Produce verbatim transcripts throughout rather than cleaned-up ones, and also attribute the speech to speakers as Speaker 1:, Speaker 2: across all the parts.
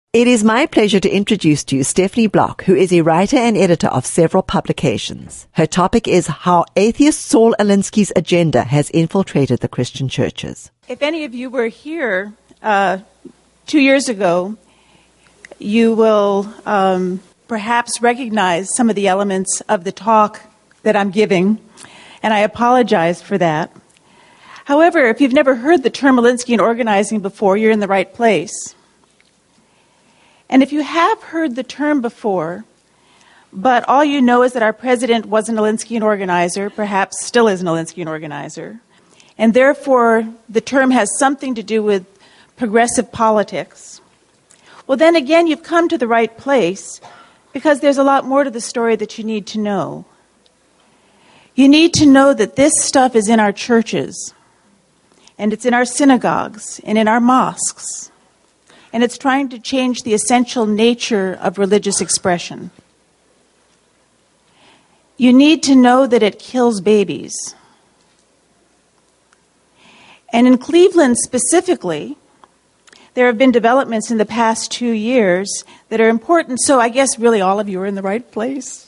Speaker 1: It is my pleasure to introduce to you Stephanie Block, who is a writer and editor of several publications. Her topic is how atheist Saul Alinsky's agenda has infiltrated the Christian churches.
Speaker 2: If any of you were here uh, two years ago, you will um, perhaps recognize some of the elements of the talk that I'm giving, and I apologize for that. However, if you've never heard the term Alinsky in organizing before, you're in the right place. And if you have heard the term before, but all you know is that our president was an Alinsky organizer, perhaps still is an Alinsky organizer, and therefore the term has something to do with progressive politics, well, then again, you've come to the right place, because there's a lot more to the story that you need to know. You need to know that this stuff is in our churches, and it's in our synagogues, and in our mosques, and it's trying to change the essential nature of religious expression. You need to know that it kills babies. And in Cleveland specifically, there have been developments in the past two years that are important, so I guess really all of you are in the right place.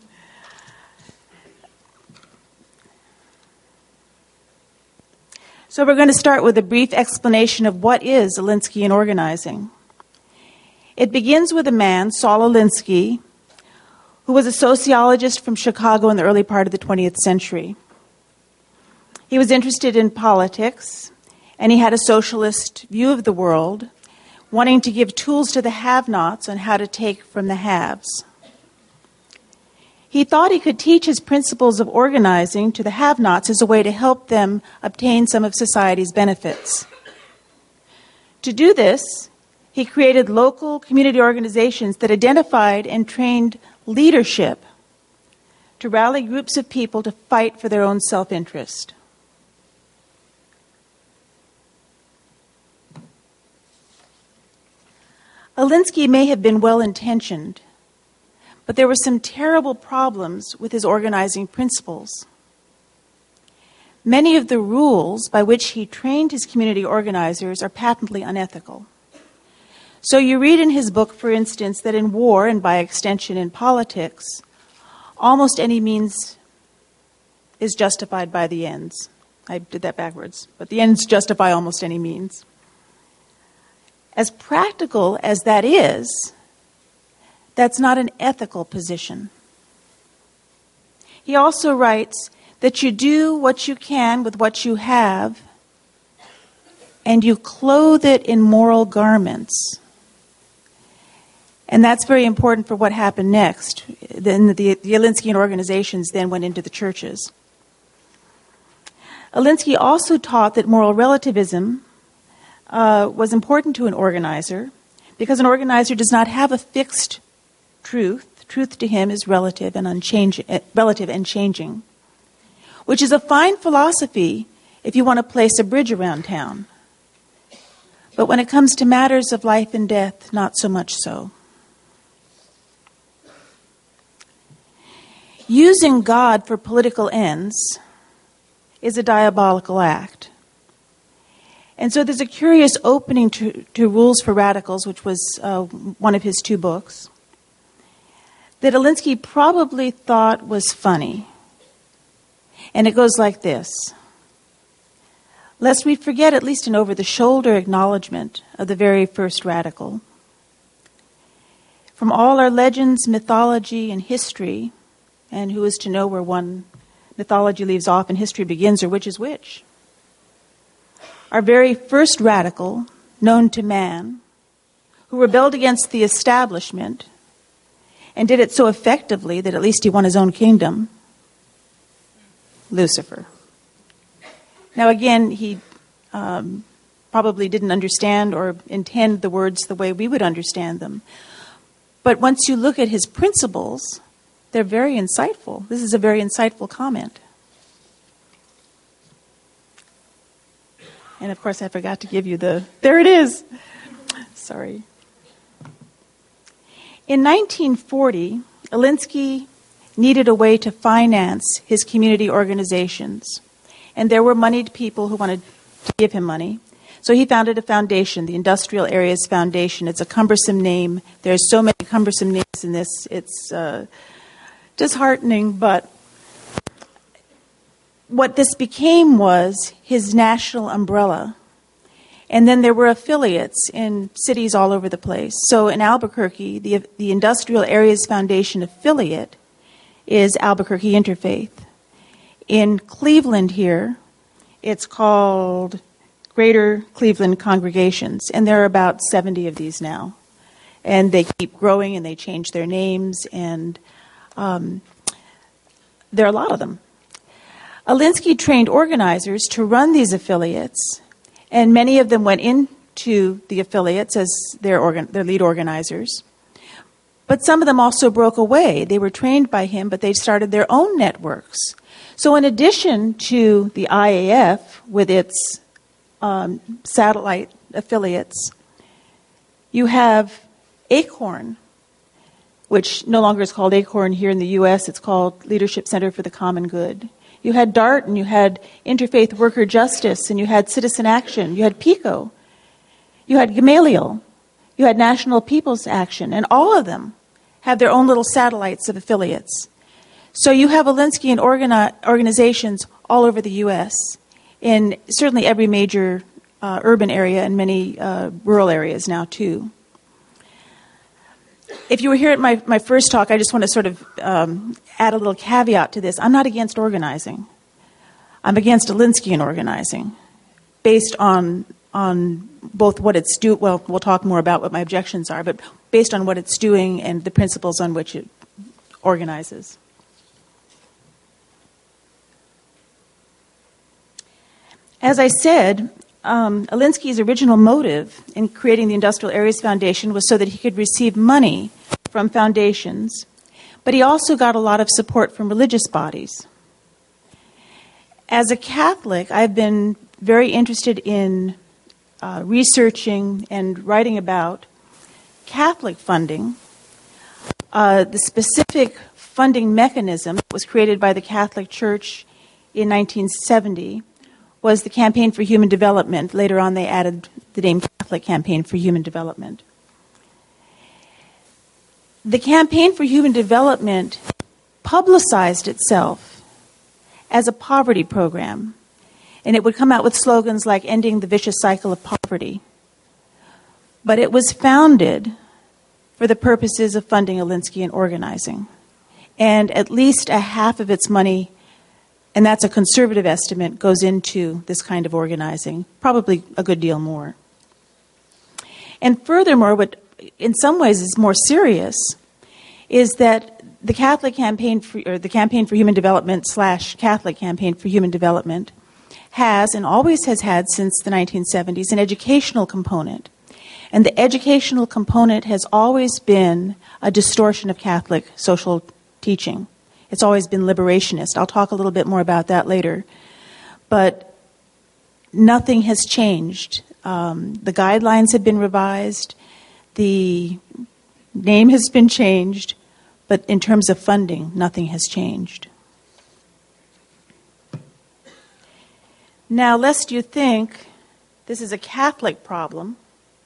Speaker 2: So we're going to start with a brief explanation of what is Alinsky in organizing. It begins with a man, Saul Alinsky, who was a sociologist from Chicago in the early part of the twentieth century. He was interested in politics, and he had a socialist view of the world, wanting to give tools to the have-nots on how to take from the haves. He thought he could teach his principles of organizing to the have-nots as a way to help them obtain some of society's benefits. To do this, he created local community organizations that identified and trained leadership to rally groups of people to fight for their own self-interest. Alinsky may have been well-intentioned, but there were some terrible problems with his organizing principles. Many of the rules by which he trained his community organizers are patently unethical. So you read in his book, for instance, that in war, and by extension in politics, almost any means is justified by the ends. I did that backwards, but the ends justify almost any means. As practical as that is, that's not an ethical position. He also writes that you do what you can with what you have, and you clothe it in moral garments. And that's very important for what happened next. Then the, the Alinsky organizations then went into the churches. Alinsky also taught that moral relativism uh, was important to an organizer, because an organizer does not have a fixed truth. Truth to him is relative and unchanging, relative and changing, which is a fine philosophy if you want to place a bridge around town. But when it comes to matters of life and death, not so much so. Using God for political ends is a diabolical act. And so there's a curious opening to, to Rules for Radicals, which was uh, one of his two books, that Alinsky probably thought was funny. And it goes like this. Lest we forget at least an over-the-shoulder acknowledgement of the very first radical. From all our legends, mythology, and history, and who is to know where one mythology leaves off and history begins, or which is which? Our very first radical, known to man, who rebelled against the establishment, and did it so effectively that at least he won his own kingdom, Lucifer. Now again, he um, probably didn't understand or intend the words the way we would understand them. But once you look at his principles, they're very insightful. This is a very insightful comment. And of course, I forgot to give you the... There it is! Sorry. In nineteen forty, Alinsky needed a way to finance his community organizations. And there were moneyed people who wanted to give him money. So he founded a foundation, the Industrial Areas Foundation. It's a cumbersome name. There's so many cumbersome names in this. It's uh, disheartening, but what this became was his national umbrella. And then there were affiliates in cities all over the place. So in Albuquerque, the, the Industrial Areas Foundation affiliate is Albuquerque Interfaith. In Cleveland here, it's called Greater Cleveland Congregations, and there are about seventy of these now. And they keep growing, and they change their names, and um, there are a lot of them. Alinsky trained organizers to run these affiliates, and many of them went into the affiliates as their, organ- their lead organizers. But some of them also broke away. They were trained by him, but they started their own networks. So in addition to the I A F with its um, satellite affiliates, you have ACORN, which no longer is called ACORN here in the U S. It's called Leadership Center for the Common Good. You had DART, and you had Interfaith Worker Justice, and you had Citizen Action. You had PICO. You had Gamaliel. You had National People's Action. And all of them have their own little satellites of affiliates. So you have Alinsky and organi- organizations all over the U S, in certainly every major uh, urban area and many uh, rural areas now, too. If you were here at my, my first talk, I just want to sort of um, add a little caveat to this. I'm not against organizing. I'm against Alinsky and organizing, based on on both what it's do. Well, we'll talk more about what my objections are, but based on what it's doing and the principles on which it organizes. As I said, um, Alinsky's original motive in creating the Industrial Areas Foundation was so that he could receive money from foundations, but he also got a lot of support from religious bodies. As a Catholic, I've been very interested in uh, researching and writing about Catholic funding. Uh, the specific funding mechanism that was created by the Catholic Church in nineteen seventy was the Campaign for Human Development. Later on, they added the name Catholic Campaign for Human Development. The Campaign for Human Development publicized itself as a poverty program, and it would come out with slogans like ending the vicious cycle of poverty. But it was founded for the purposes of funding Alinsky and organizing. And at least a half of its money, and that's a conservative estimate, goes into this kind of organizing, probably a good deal more. And furthermore, what in some ways is more serious is that the Catholic Campaign for, or the Campaign for Human Development slash Catholic Campaign for Human Development has and always has had since the nineteen seventies an educational component. And the educational component has always been a distortion of Catholic social teaching. It's always been liberationist. I'll talk a little bit more about that later. But nothing has changed. Um, the guidelines have been revised. The name has been changed. But in terms of funding, nothing has changed. Now, lest you think this is a Catholic problem,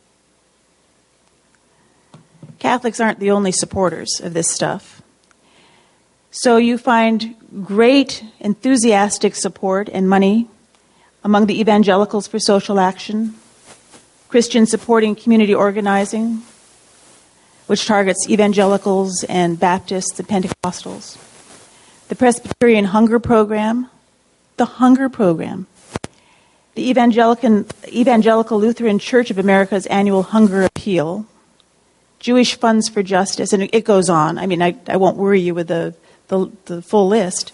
Speaker 2: Catholics aren't the only supporters of this stuff. So you find great enthusiastic support and money among the Evangelicals for Social Action, Christians supporting community organizing, which targets evangelicals and Baptists and Pentecostals, the Presbyterian Hunger Program, the Hunger Program, the Evangelical, Evangelical Lutheran Church of America's annual Hunger Appeal, Jewish Funds for Justice, and it goes on. I mean, I, I won't worry you with the, the, the full list.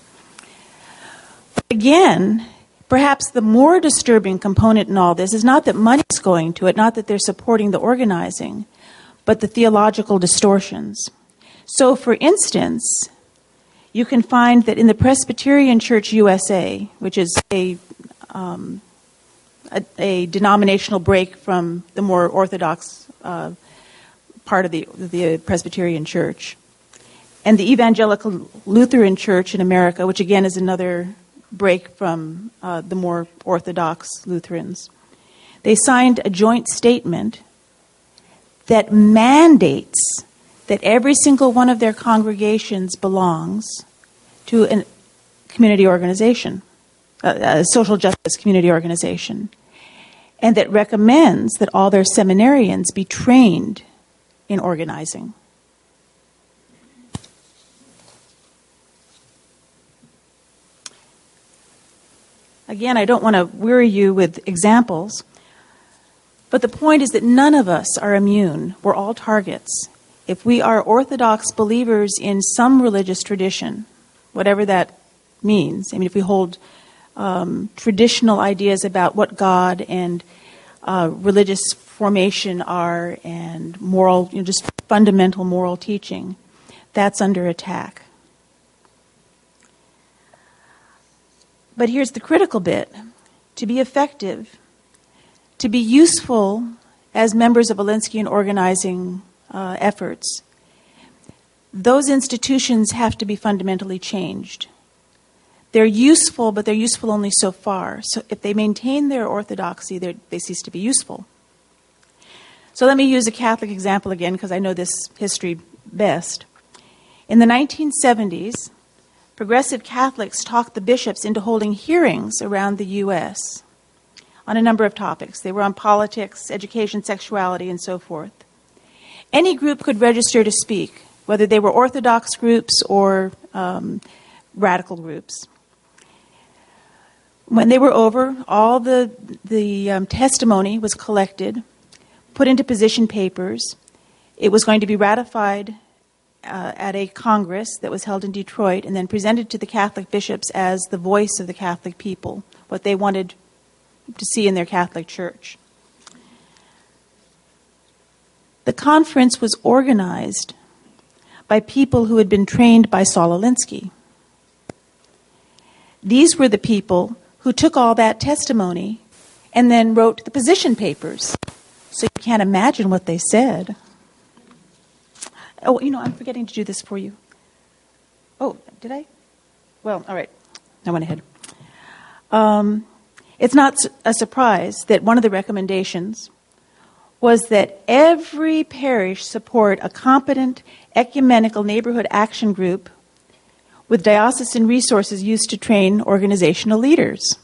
Speaker 2: Again, perhaps the more disturbing component in all this is not that money's going to it, not that they're supporting the organizing, but the theological distortions. So, for instance, you can find that in the Presbyterian Church U S A, which is a, um, a, a denominational break from the more orthodox uh, part of the, the Presbyterian Church, and the Evangelical Lutheran Church in America, which again is another break from uh, the more orthodox Lutherans, They signed a joint statement that mandates that every single one of their congregations belongs to a community organization, a, a social justice community organization, and that recommends that all their seminarians be trained in organizing. Again, I don't want to weary you with examples, but the point is that none of us are immune. We're all targets. If we are Orthodox believers in some religious tradition, whatever that means, I mean, if we hold um, traditional ideas about what God and uh, religious formation are and moral, you know, just fundamental moral teaching, that's under attack. But here's the critical bit. To be effective, to be useful as members of Alinskyan organizing uh, efforts, those institutions have to be fundamentally changed. They're useful, but they're useful only so far. So if they maintain their orthodoxy, they cease to be useful. So let me use a Catholic example again, because I know this history best. In the nineteen seventies, progressive Catholics talked the bishops into holding hearings around the U S on a number of topics. They were on politics, education, sexuality, and so forth. Any group could register to speak, whether they were Orthodox groups or um, radical groups. When they were over, all the, the um, testimony was collected, put into position papers. It was going to be ratified Uh, at a Congress that was held in Detroit and then presented to the Catholic bishops as the voice of the Catholic people, what they wanted to see in their Catholic Church. The conference was organized by people who had been trained by Saul Alinsky. These were the people who took all that testimony and then wrote the position papers. So you can't imagine what they said. Oh, you know, I'm forgetting to do this for you. Oh, did I? Well, all right. I went ahead. Um, it's not a surprise that one of the recommendations was that every parish support a competent ecumenical neighborhood action group with diocesan resources used to train organizational leaders.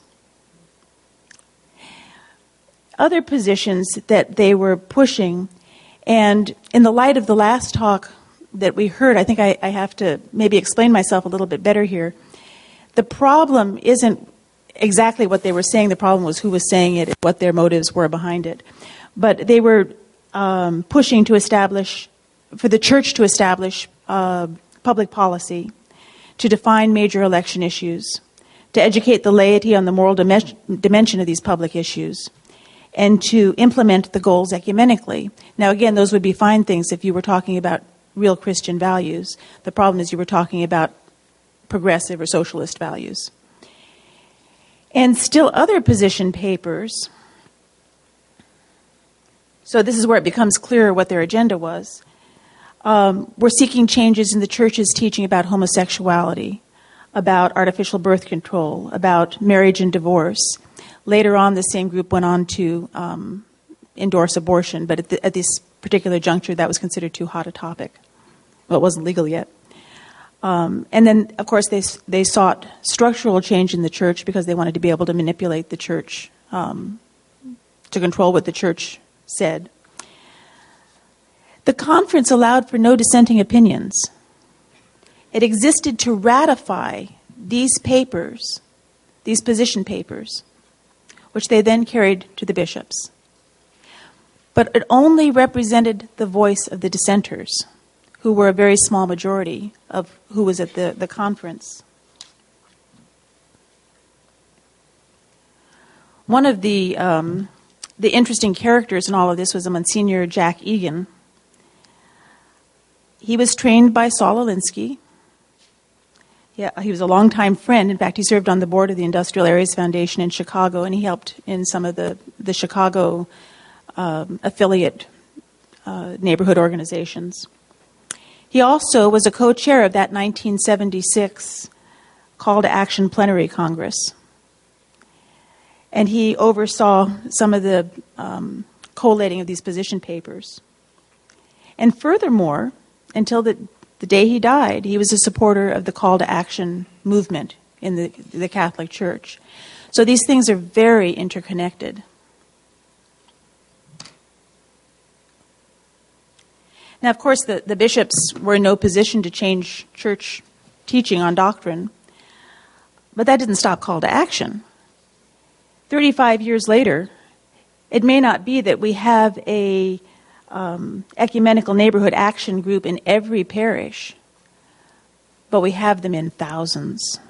Speaker 2: Other positions that they were pushing. And in the light of the last talk that we heard, I think I, I have to maybe explain myself a little bit better here. The problem isn't exactly what they were saying. The problem was who was saying it, what their motives were behind it. But they were um, pushing to establish, for the church to establish uh, public policy, to define major election issues, to educate the laity on the moral dim- dimension of these public issues, and to implement the goals ecumenically. Now, again, those would be fine things if you were talking about real Christian values. The problem is you were talking about progressive or socialist values. And still other position papers, so this is where it becomes clearer what their agenda was, um, were seeking changes in the church's teaching about homosexuality, about artificial birth control, about marriage and divorce. Later on, the same group went on to um, endorse abortion, but at, the, at this particular juncture, that was considered too hot a topic. Well, it wasn't legal yet. Um, and then, of course, they they sought structural change in the church because they wanted to be able to manipulate the church, um, to control what the church said. The conference allowed for no dissenting opinions. It existed to ratify these papers, these position papers, which they then carried to the bishops. But it only represented the voice of the dissenters, who were a very small majority of who was at the, the conference. One of the um, the interesting characters in all of this was a Monsignor Jack Egan. He was trained by Saul Alinsky. Yeah, he was a longtime friend. In fact, he served on the board of the Industrial Areas Foundation in Chicago, and he helped in some of the, the Chicago um, affiliate uh, neighborhood organizations. He also was a co-chair of that nineteen seventy-six Call to Action Plenary Congress. and he oversaw some of the um, collating of these position papers. And furthermore, until the, the day he died, he was a supporter of the call to action movement in the, the Catholic Church. So these things are very interconnected. Now, of course, the, the bishops were in no position to change church teaching on doctrine, but that didn't stop call to action. thirty-five years later, it may not be that we have a um, ecumenical neighborhood action group in every parish, but we have them in thousands.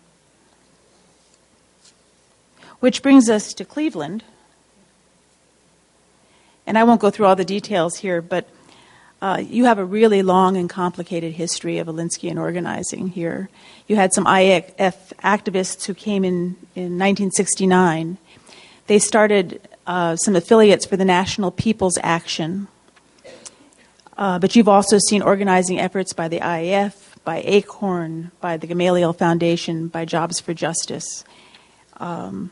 Speaker 2: Which brings us to Cleveland. And I won't go through all the details here, but uh, you have a really long and complicated history of Alinskyan organizing here. You had some I F activists who came in in nineteen sixty-nine. They started uh, some affiliates for the National People's Action. Uh, but you've also seen organizing efforts by the I A F, by ACORN, by the Gamaliel Foundation, by Jobs for Justice. Um,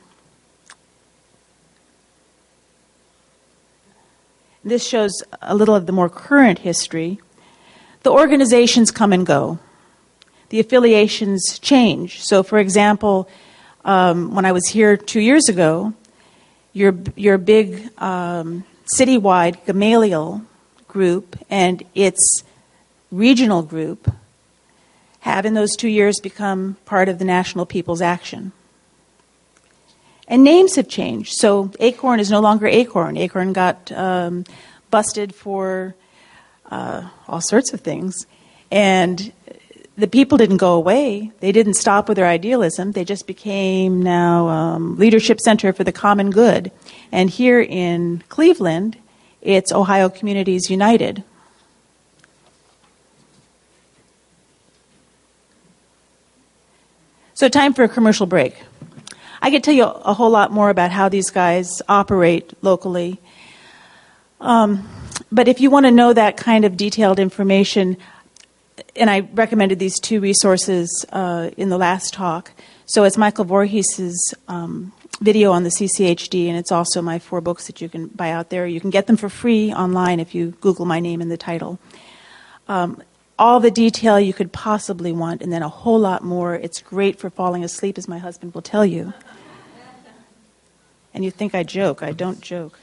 Speaker 2: This shows a little of the more current history. The organizations come and go. The affiliations change. So, for example, um, when I was here two years ago, your your big um, citywide Gamaliel group and its regional group have in those two years become part of the National People's Action. And names have changed. So ACORN is no longer ACORN. ACORN got um, busted for uh, all sorts of things. And the people didn't go away. They didn't stop with their idealism. They just became now um, Leadership Center for the Common Good. And here in Cleveland, it's Ohio Communities United. So time for a commercial break. I could tell you a whole lot more about how these guys operate locally. Um, but if you want to know that kind of detailed information, and I recommended these two resources uh, in the last talk. So it's Michael Voorhees' um, video on the C C H D, and it's also my four books that you can buy out there. You can get them for free online if you Google my name in the title. Um, all the detail you could possibly want, and then a whole lot more. It's great for falling asleep, as my husband will tell you. And you think I joke. I don't joke.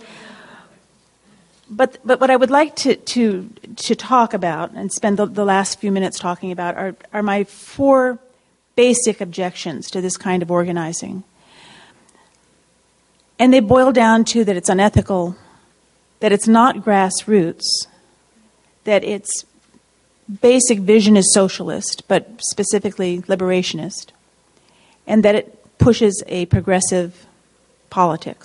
Speaker 2: But but what I would like to to, to talk about and spend the, the last few minutes talking about are, are my four basic objections to this kind of organizing. And they boil down to that it's unethical, that it's not grassroots, that its basic vision is socialist, but specifically liberationist, and that it pushes a progressive politics.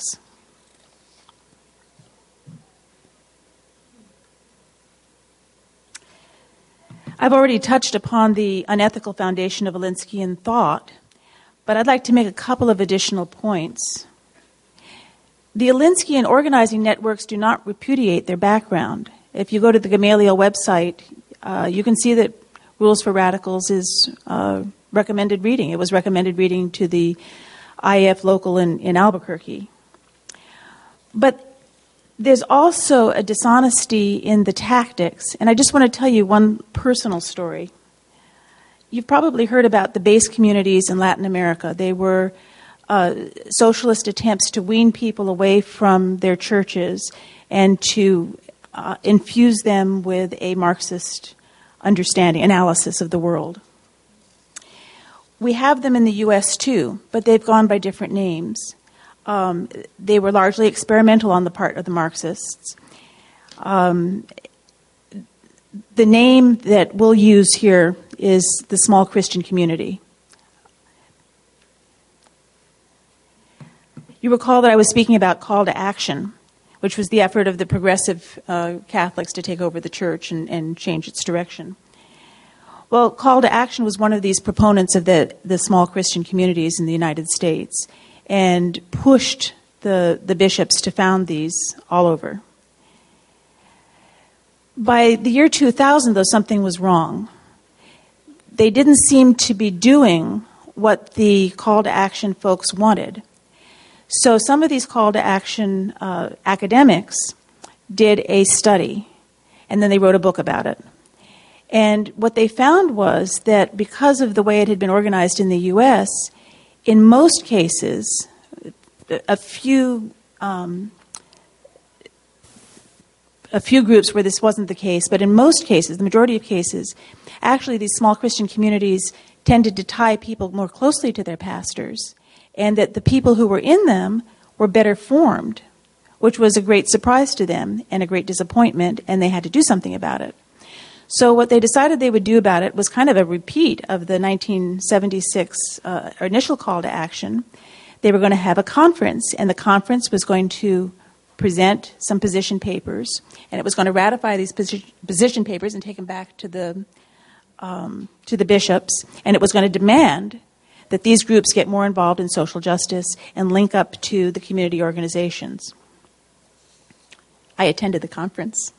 Speaker 2: I've already touched upon the unethical foundation of Alinskyan thought, but I'd like to make a couple of additional points. The Alinskyan organizing networks do not repudiate their background. If you go to the Gamaliel website, uh, you can see that Rules for Radicals is uh, recommended reading. It was recommended reading to the I A F local in, in Albuquerque. But there's also a dishonesty in the tactics, and I just want to tell you one personal story. You've probably heard about the base communities in Latin America. They were uh, socialist attempts to wean people away from their churches and to uh, infuse them with a Marxist understanding, analysis of the world. We have them in the U S too, but they've gone by different names. Um, they were largely experimental on the part of the Marxists. Um, the name that we'll use here is the Small Christian Community. You recall that I was speaking about call to action, which was the effort of the progressive uh, Catholics to take over the church and, and change its direction. Well, call to action was one of these proponents of the, the small Christian communities in the United States, and pushed the, the bishops to found these all over. By the year two thousand, though, something was wrong. They didn't seem to be doing what the call to action folks wanted. So some of these call to action uh, academics did a study, and then they wrote a book about it. And what they found was that because of the way it had been organized in the U S, in most cases, a few um, a few groups where this wasn't the case, but in most cases, the majority of cases, actually these small Christian communities tended to tie people more closely to their pastors, and that the people who were in them were better formed, which was a great surprise to them and a great disappointment, and they had to do something about it. So what they decided they would do about it was kind of a repeat of the nineteen seventy-six uh, initial call to action. They were going to have a conference, and the conference was going to present some position papers, and it was going to ratify these posi- position papers and take them back to the um, to the bishops, and it was going to demand that these groups get more involved in social justice and link up to the community organizations. I attended the conference.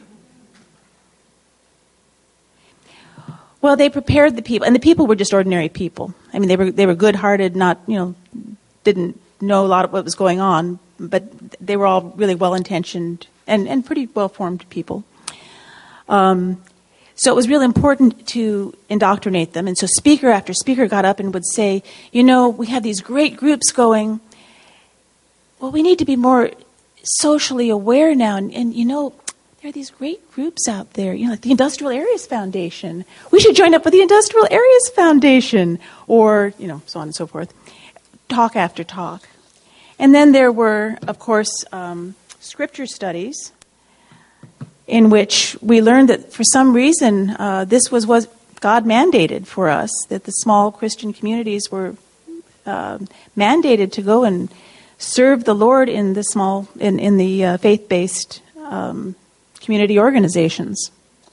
Speaker 2: Well, they prepared the people, and the people were just ordinary people. I mean, they were they were good-hearted, not, you know, didn't know a lot of what was going on, but they were all really well-intentioned and, and pretty well-formed people. Um, so it was really important to indoctrinate them. And so speaker after speaker got up and would say, you know, we have these great groups going. Well, we need to be more socially aware now. And, and you know, there are these great groups out there, you know, like the Industrial Areas Foundation. We should join up with the Industrial Areas Foundation, or, you know, so on and so forth. Talk after talk. And then there were, of course, um, scripture studies in which we learned that for some reason uh, this was what God mandated for us, that the small Christian communities were uh, mandated to go and serve the Lord in the small, in, in the uh, faith-based um community organizations.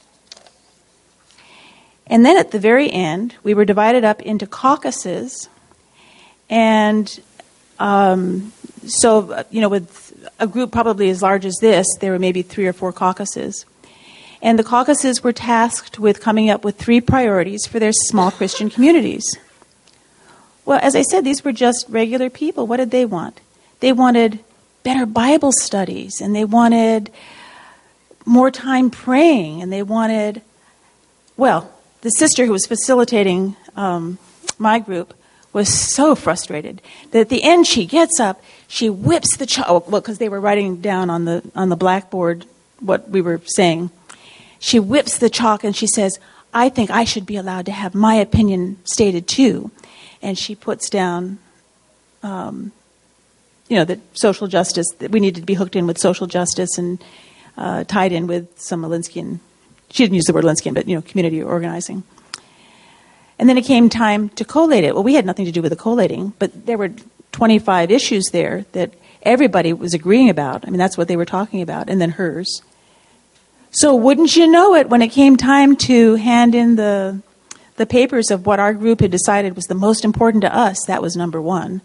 Speaker 2: And then at the very end, we were divided up into caucuses. And um, so, you know, with a group probably as large as this, there were maybe three or four caucuses. And the caucuses were tasked with coming up with three priorities for their small Christian communities. Well, as I said, these were just regular people. What did they want? They wanted better Bible studies, and they wanted more time praying, and they wanted, well, the sister who was facilitating um, my group was so frustrated that at the end she gets up, she whips the chalk, well, because they were writing down on the on the blackboard what we were saying. She whips the chalk and she says, I think I should be allowed to have my opinion stated too. And she puts down, um, you know, that social justice, that we needed to be hooked in with social justice and Uh, tied in with some Alinskyan, she didn't use the word Alinskyan, but, you know, community organizing. And then it came time to collate it. Well, we had nothing to do with the collating, but there were twenty-five issues there that everybody was agreeing about. I mean, that's what they were talking about, and then hers. So wouldn't you know it, when it came time to hand in the the papers of what our group had decided was the most important to us, that was number one.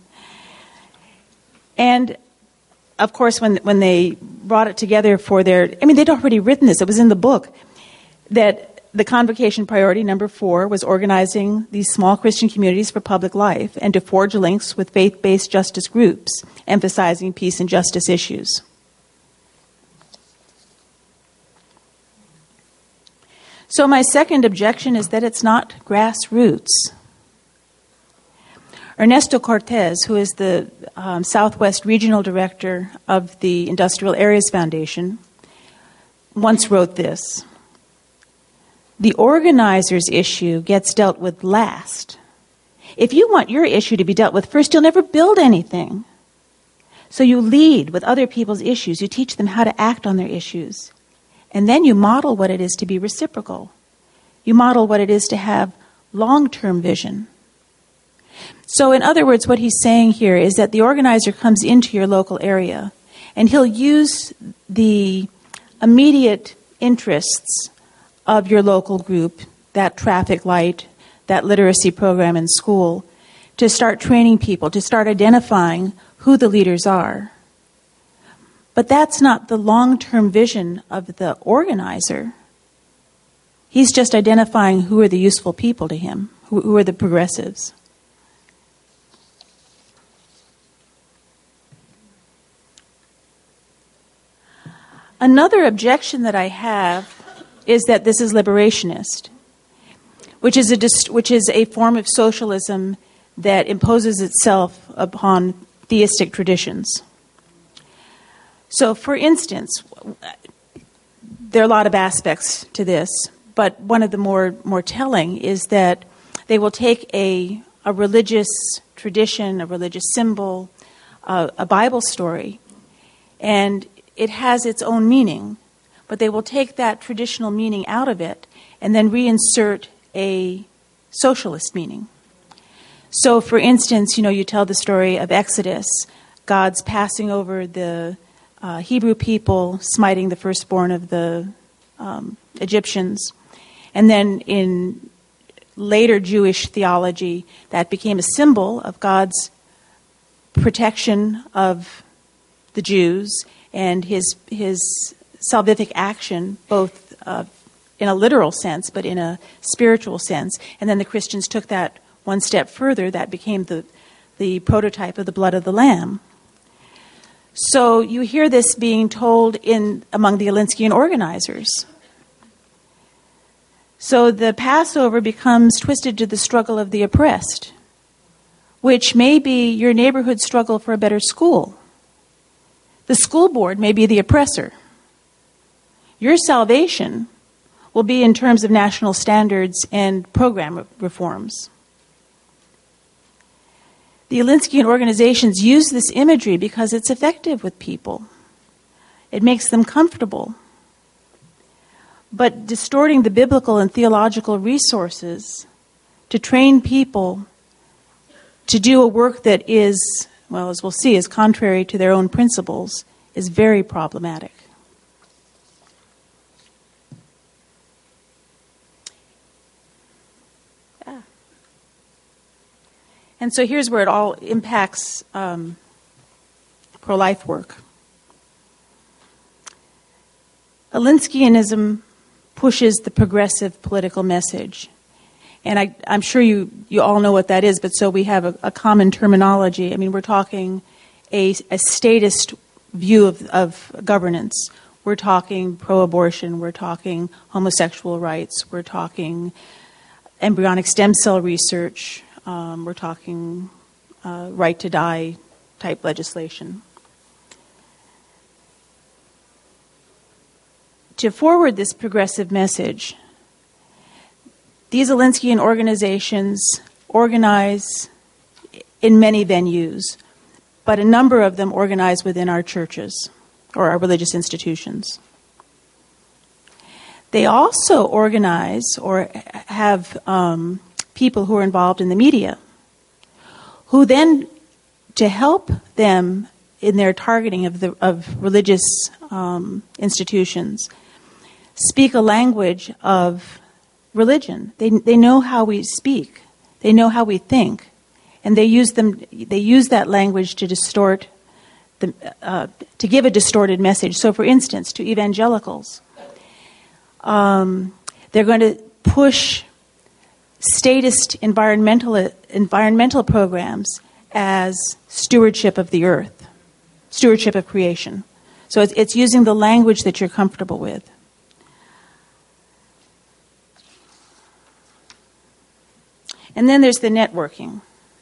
Speaker 2: And of course, when when they brought it together for their, I mean, they'd already written this. It was in the book that the convocation priority, number four, was organizing these small Christian communities for public life and to forge links with faith-based justice groups, emphasizing peace and justice issues. So my second objection is that it's not grassroots. Ernesto Cortez, who is the um, Southwest Regional Director of the Industrial Areas Foundation, once wrote this: the organizer's issue gets dealt with last. If you want your issue to be dealt with first, you'll never build anything. So you lead with other people's issues. You teach them how to act on their issues. And then you model what it is to be reciprocal. You model what it is to have long-term vision. So in other words, what he's saying here is that the organizer comes into your local area, and he'll use the immediate interests of your local group, that traffic light, that literacy program in school, to start training people, to start identifying who the leaders are. But that's not the long-term vision of the organizer. He's just identifying who are the useful people to him, who, who are the progressives. Another objection that I have is that this is liberationist, which is a dist- which is a form of socialism that imposes itself upon theistic traditions. So, for instance, there are a lot of aspects to this, but one of the more, more telling is that they will take a, a religious tradition, a religious symbol, uh, a Bible story, and it has its own meaning, but they will take that traditional meaning out of it and then reinsert a socialist meaning. So, for instance, you know, you tell the story of Exodus, God's passing over the uh, Hebrew people, smiting the firstborn of the um, Egyptians. And then in later Jewish theology, that became a symbol of God's protection of the Jews and his his salvific action, both uh, in a literal sense, but in a spiritual sense. And then the Christians took that one step further. That became the the prototype of the blood of the Lamb. So you hear this being told in among the Alinskyan organizers. So the Passover becomes twisted to the struggle of the oppressed, which may be your neighborhood struggle for a better school. The school board may be the oppressor. Your salvation will be in terms of national standards and program reforms. The Alinskyan organizations use this imagery because it's effective with people. It makes them comfortable. But distorting the biblical and theological resources to train people to do a work that is, well, as we'll see, is contrary to their own principles is very problematic. Ah. And so here's where it all impacts um, pro-life work. Alinskyism pushes the progressive political message. And I, I'm sure you, you all know what that is, but so we have a, a common terminology. I mean, we're talking a, a statist view of, of governance. We're talking pro-abortion. We're talking homosexual rights. We're talking embryonic stem cell research. Um, we're talking uh, right to die type legislation. To forward this progressive message, these Alinskyan organizations organize in many venues, but a number of them organize within our churches or our religious institutions. They also organize or have um, people who are involved in the media, who then, to help them in their targeting of the of religious um, institutions, speak a language of religion. They they know how we speak. They know how we think, and they use them. They use that language to distort, the uh, to give a distorted message. So, for instance, to evangelicals, um, they're going to push statist environmental environmental programs as stewardship of the earth, stewardship of creation. So it's, it's using the language that you're comfortable with. And then there's the networking.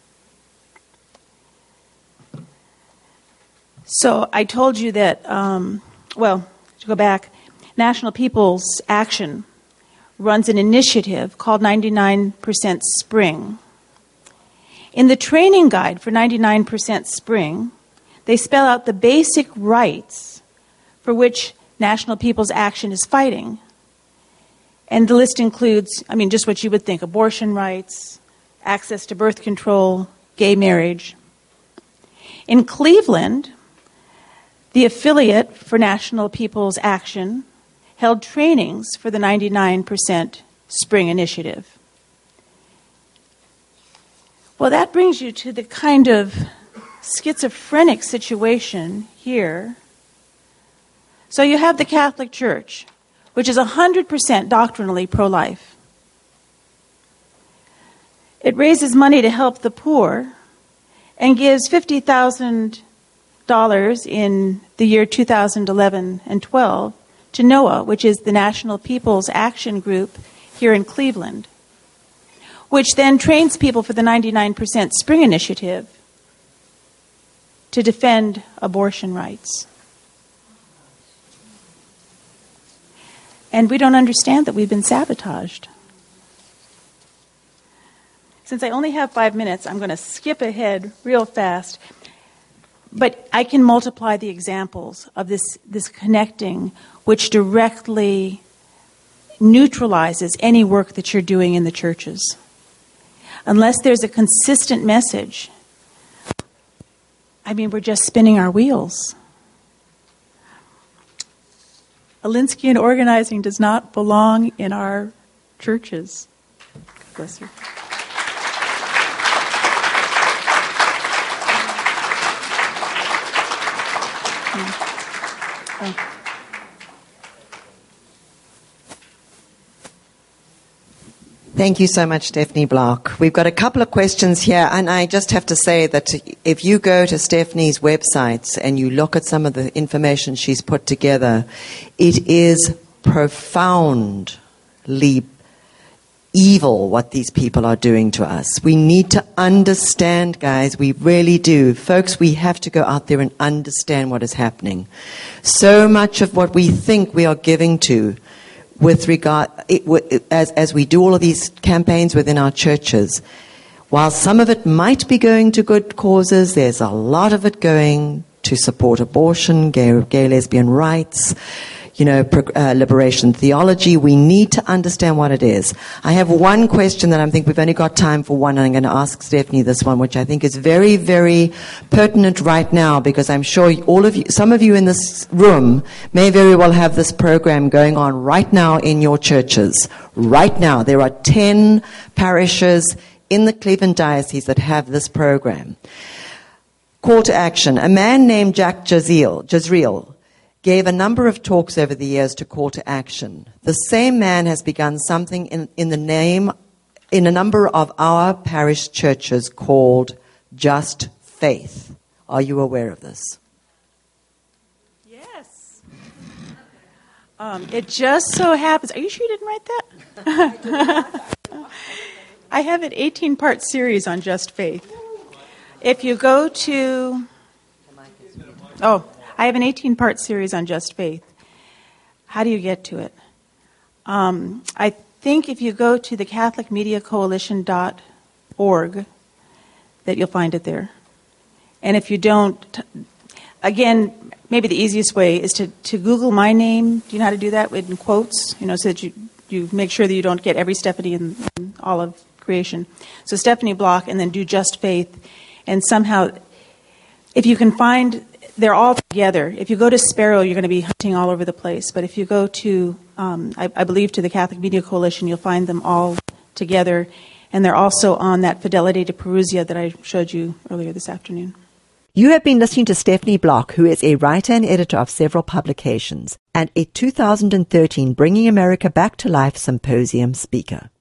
Speaker 2: So I told you that, um, well, to go back, National People's Action runs an initiative called ninety-nine percent Spring. In the training guide for ninety-nine percent Spring, they spell out the basic rights for which National People's Action is fighting. And the list includes, I mean, just what you would think, abortion rights, access to birth control, gay marriage. In Cleveland, the affiliate for National People's Action held trainings for the ninety-nine percent Spring Initiative. Well, that brings you to the kind of schizophrenic situation here. So you have the Catholic Church, which is one hundred percent doctrinally pro-life. It raises money to help the poor and gives fifty thousand dollars in the year two thousand eleven and twelve to NOAA, which is the National People's Action Group here in Cleveland, which then trains people for the ninety-nine percent Spring Initiative to defend abortion rights. And we don't understand that we've been sabotaged. Since I only have five minutes, I'm going to skip ahead real fast. But I can multiply the examples of this, this connecting, which directly neutralizes any work that you're doing in the churches. Unless there's a consistent message, I mean, we're just spinning our wheels. Alinsky organizing does not belong in our churches. God bless you. Oh.
Speaker 1: Thank you so much, Stephanie Block. We've got a couple of questions here, and I just have to say that if you go to Stephanie's website and you look at some of the information she's put together, it is profoundly evil what these people are doing to us. We need to understand, guys, we really do. Folks, we have to go out there and understand what is happening. So much of what we think we are giving to with regard, it, as, as we do all of these campaigns within our churches, while some of it might be going to good causes, there's a lot of it going to support abortion, gay, gay lesbian rights, you know, pro, uh, liberation theology. We need to understand what it is. I have one question that I think we've only got time for one, and I'm going to ask Stephanie this one, which I think is very, very pertinent right now, because I'm sure all of you, some of you in this room may very well have this program going on right now in your churches. Right now, there are ten parishes in the Cleveland Diocese that have this program. Call to action. A man named Jack Jazreel, Jazreel gave a number of talks over the years to call to action. The same man has begun something in, in the name, in a number of our parish churches called Just Faith. Are you aware of this?
Speaker 2: Yes. Um, it just so happens. Are you sure you didn't write that? I have an eighteen-part series on Just Faith. If you go to... Oh... I have an eighteen-part series on Just Faith. How do you get to it? Um, I think if you go to the Catholic Media Coalition dot org, that you'll find it there. And if you don't, again, maybe the easiest way is to, to Google my name. Do you know how to do that in quotes? You know, so that you, you make sure that you don't get every Stephanie in, in all of creation. So Stephanie Block, and then do Just Faith. And somehow, if you can find... They're all together. If you go to Sparrow, you're going to be hunting all over the place. But if you go to, um, I, I believe, to the Catholic Media Coalition, you'll find them all together. And they're also on that Fidelity to Perusia that I showed you earlier this afternoon.
Speaker 1: You have been listening to Stephanie Block, who is a writer and editor of several publications, and a two thousand thirteen Bringing America Back to Life Symposium speaker.